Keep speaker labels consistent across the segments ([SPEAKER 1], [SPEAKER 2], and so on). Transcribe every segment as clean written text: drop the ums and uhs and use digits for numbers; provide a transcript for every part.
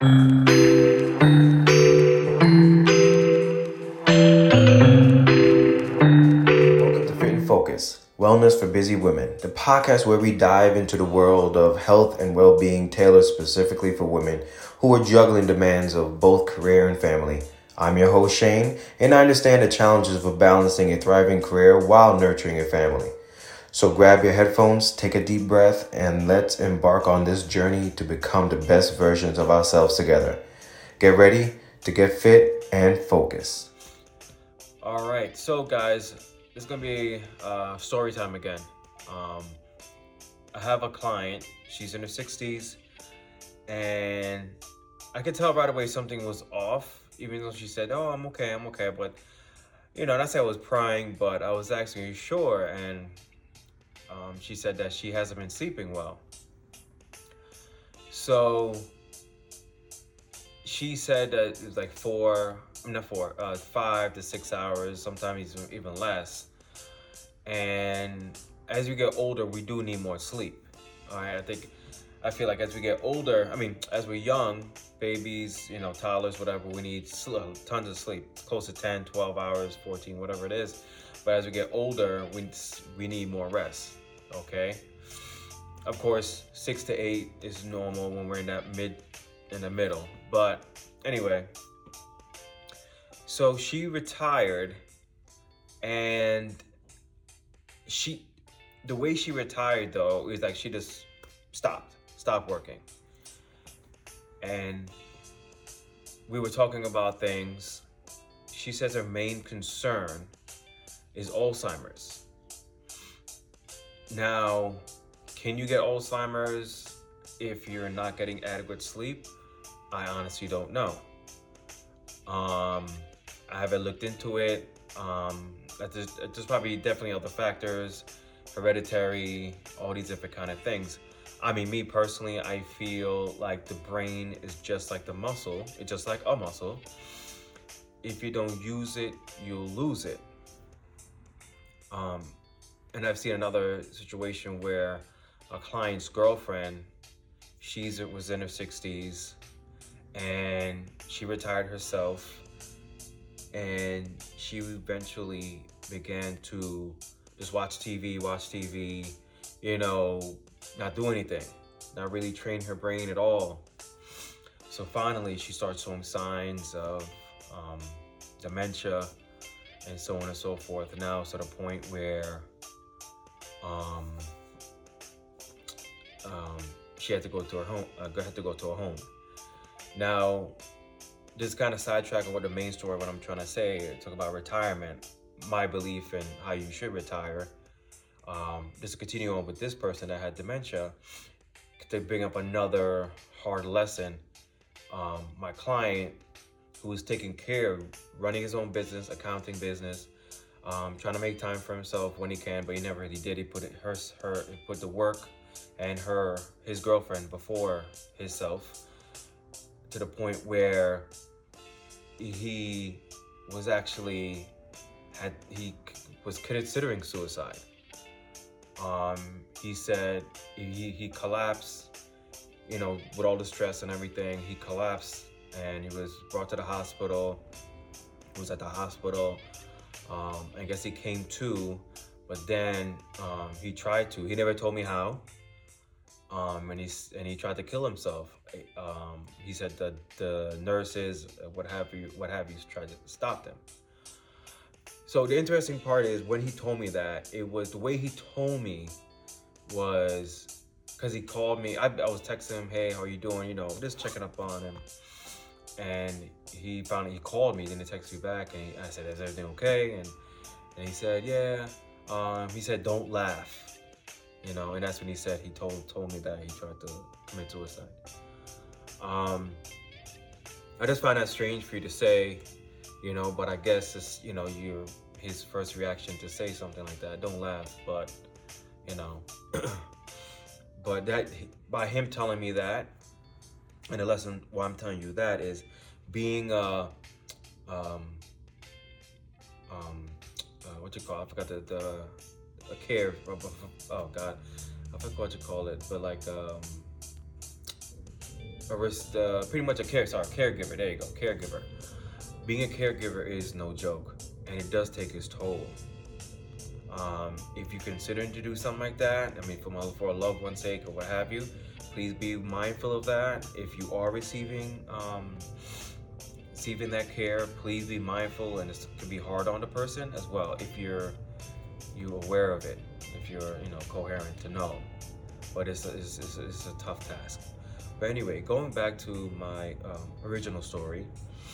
[SPEAKER 1] Welcome to Fit and Focus, Wellness for Busy Women, the podcast where we dive into the world of health and well-being tailored specifically for women who are juggling demands of both career and family. I'm your host, Shane, and I understand the challenges of balancing a thriving career while nurturing a family. So grab your headphones, take a deep breath, and let's embark on this journey to become the best versions of ourselves together. Get ready to get fit and focus.
[SPEAKER 2] All right, so guys, it's gonna be story time again. I have a client. She's in her 60s, and I could tell right away something was off, even though she said, "Oh, I'm okay." But not say I was prying, but I was asking, "Are you sure?" And she said that she hasn't been sleeping well. So she said that it was like 5 to 6 hours, sometimes even less. And as we get older, we do need more sleep. All right, I feel like as we get older, as we're young, babies, toddlers, whatever, we need tons of sleep, close to 10, 12 hours, 14, whatever it is. But as we get older, we need more rest, okay? Of course, 6 to 8 is normal when we're in the middle. But anyway, so she retired, and the way she retired though is like she just stopped working. And we were talking about things. She says her main concern is Alzheimer's. Now, can you get Alzheimer's if you're not getting adequate sleep? I honestly don't know. I haven't looked into it. There's probably definitely other factors, hereditary, all these different kind of things. Me personally, I feel like the brain is just like the muscle. It's just like a muscle. If you don't use it, you'll lose it. And I've seen another situation where a client's girlfriend, was in her 60s, and she retired herself, and she eventually began to just watch TV, not do anything, not really train her brain at all. So finally, she starts showing signs of dementia and so on and so forth. And now it's at a point where she had to go to her home. Now, this kind of sidetracking what the main story, what I'm trying to say, talk about retirement, my belief in how you should retire. Just to continue on with this person that had dementia, to bring up another hard lesson. My client, who was taking care of running his own business, accounting business, trying to make time for himself when he can, but he never really did. He put the work and his girlfriend before himself, to the point where he was considering suicide. He said he collapsed, with all the stress and everything. He collapsed, and he was brought to the hospital. He was at the hospital. I guess he came to, but then he never told me how. And he tried to kill himself. He said that the nurses, what have you, tried to stop them. So the interesting part is, when he told me that, the way he told me was because he called me. I was texting him, "Hey, how are you doing?" Just checking up on him. And he called me, then he texted me back, and I said, "Is everything okay?" And he said, "Yeah." He said, "Don't laugh." And that's when he said, he told me that he tried to commit suicide. I just find that strange for you to say, but I guess it's, his first reaction to say something like that, "Don't laugh," but, but that, by him telling me that, and the lesson why I'm telling you that is being what you call, I forgot the care, oh God, I forgot what you call it, but like pretty much a caregiver. There you go, caregiver. Being a caregiver is no joke, and it does take its toll. If you're considering to do something like that, I mean, for a loved one's sake or what have you, please be mindful of that. If you are receiving that care, please be mindful, and it can be hard on the person as well. If you're aware of it, if you're coherent to know, but it's a tough task. But anyway, going back to my original story,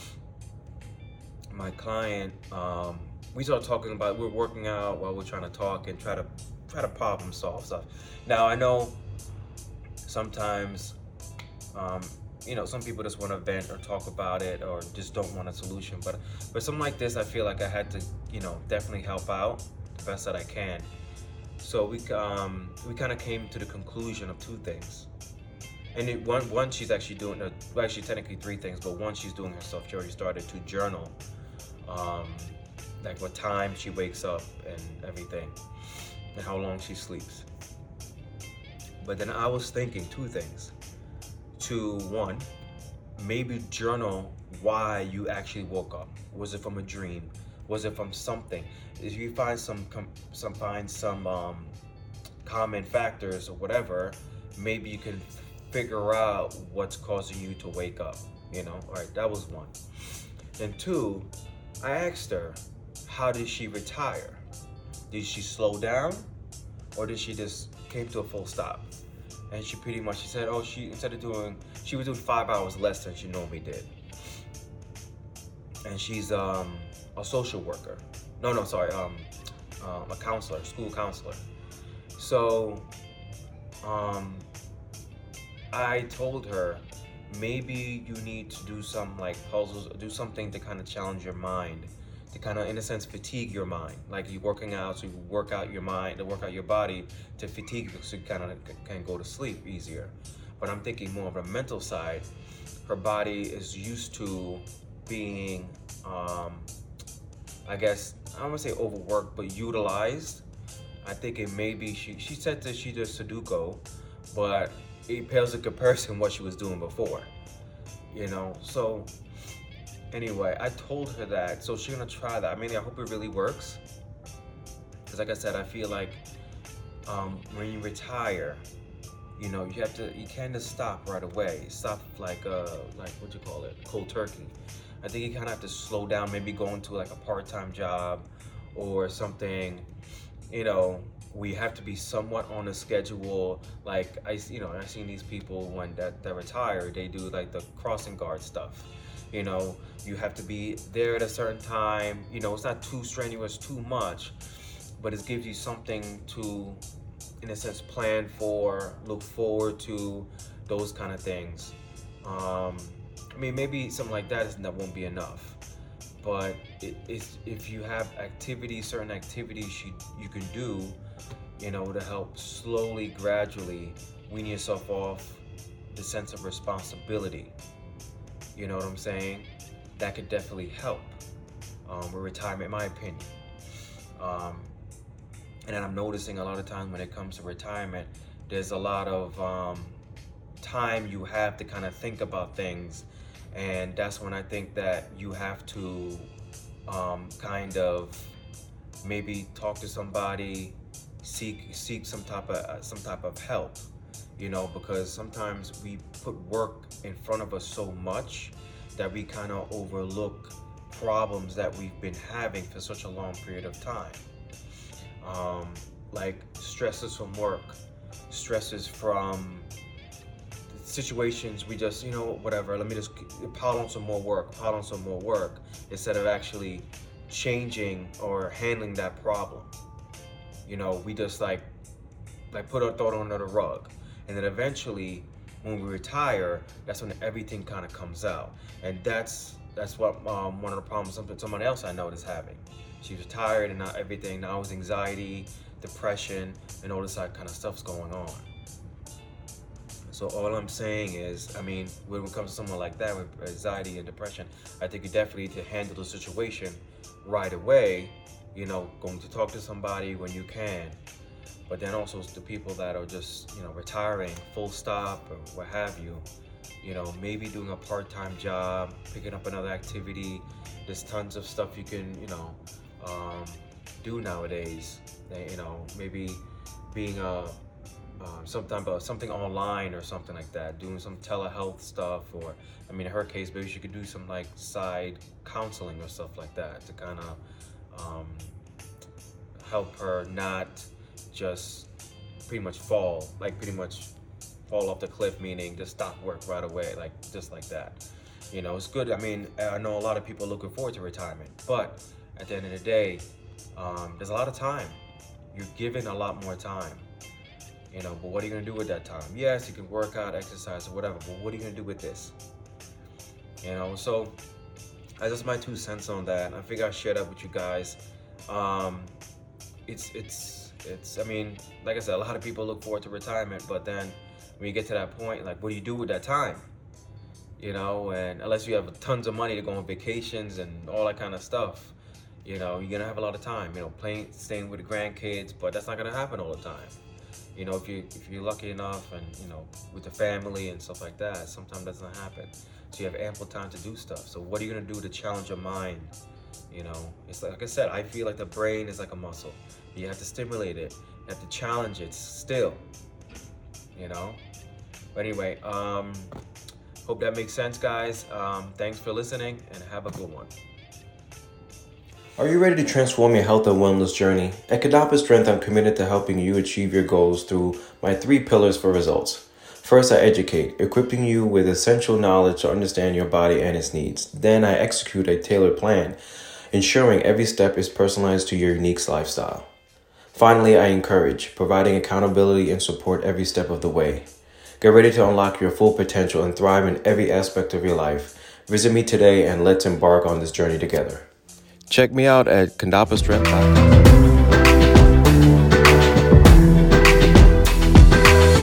[SPEAKER 2] my client, we started talking about, we're working out while we're trying to talk and try to problem solve stuff. Now I know sometimes some people just want to vent or talk about it or just don't want a solution, but something like this, I feel like I had to definitely help out the best that I can. So we kind of came to the conclusion of two things. And one she's actually doing, actually technically three things, but one, she's doing herself. She already started to journal, like what time she wakes up and everything, and how long she sleeps. But then I was thinking two things. One, maybe journal why you actually woke up. Was it from a dream? Was it from something? If you find some common factors or whatever, maybe you can figure out what's causing you to wake up. All right, that was one. And two, I asked her, how did she retire? Did she slow down, or did she just came to a full stop? And she said, she was doing 5 hours less than she normally did. And she's a social worker. A counselor, school counselor. So I told her, maybe you need to do some like puzzles, do something to kind of challenge your mind, to kind of, in a sense, fatigue your mind. Like you're working out, so you work out your mind, to work out your body, to fatigue you, so you kind of can go to sleep easier. But I'm thinking more of a mental side. Her body is used to being, I guess, I don't want to say overworked, but utilized. I think it may be, she said that she does Sudoku, but it pales in comparison what she was doing before, So anyway, I told her that, so she's gonna try that. I mean, I hope it really works, because like I said, I feel like when you retire, you can't just stop right away. Stop like what you call it, cold turkey. I think you kind of have to slow down, maybe go into like a part-time job or something, we have to be somewhat on a schedule. Like I've seen these people when that retire, they do like the crossing guard stuff. You have to be there at a certain time. It's not too strenuous, too much, but it gives you something to, in a sense, plan for, look forward to, those kind of things. I mean, maybe something like that won't be enough. But if you have certain activities you can do, to help slowly, gradually wean yourself off the sense of responsibility. You know what I'm saying? That could definitely help with retirement, in my opinion. And then I'm noticing a lot of times when it comes to retirement, there's a lot of time you have to kind of think about things. And that's when I think that you have to kind of maybe talk to somebody, seek some type of help, because sometimes we put work in front of us so much that we kind of overlook problems that we've been having for such a long period of time. Like stresses from work, stresses from situations we just, whatever, let me just pile on some more work, instead of actually changing or handling that problem. We just like put our thought under the rug. And then eventually when we retire, that's when everything kind of comes out. And that's what one of the problems someone else I know is having. She's retired and now it's anxiety, depression, and all this kind of stuff's going on. So all I'm saying is, I mean, when it comes to someone like that with anxiety and depression, I think you definitely need to handle the situation right away, going to talk to somebody when you can. But then also the people that are just, retiring, full stop, or what have you, maybe doing a part-time job, picking up another activity. There's tons of stuff you can, do nowadays. Maybe being something online or something like that, doing some telehealth stuff, or in her case, maybe she could do some like side counseling or stuff like that to kind of help her not just pretty much fall off the cliff, meaning just stop work right away, just like that. It's good. I know a lot of people are looking forward to retirement, but at the end of the day, there's a lot of time. You're given a lot more time, but what are you going to do with that time? Yes, you can work out, exercise, or whatever, but what are you going to do with this? So that's just my 2 cents on that. I figure I'll share that with you guys. It's like I said, a lot of people look forward to retirement, but then when you get to that point, like, what do you do with that time? And unless you have tons of money to go on vacations and all that kind of stuff, you're gonna have a lot of time, staying with the grandkids, but that's not gonna happen all the time. If you're lucky enough and, with the family and stuff like that, sometimes that doesn't happen. So you have ample time to do stuff. So what are you gonna do to challenge your mind? It's like I said, I feel like the brain is like a muscle. You have to stimulate it. You have to challenge it still, But anyway, hope that makes sense, guys. Thanks for listening and have a good one.
[SPEAKER 1] Are you ready to transform your health and wellness journey? At Kadapa Strength, I'm committed to helping you achieve your goals through my 3 pillars for results. First, I educate, equipping you with essential knowledge to understand your body and its needs. Then I execute a tailored plan, ensuring every step is personalized to your unique lifestyle. Finally, I encourage, providing accountability and support every step of the way. Get ready to unlock your full potential and thrive in every aspect of your life. Visit me today and let's embark on this journey together. Check me out at kandapastrength.com.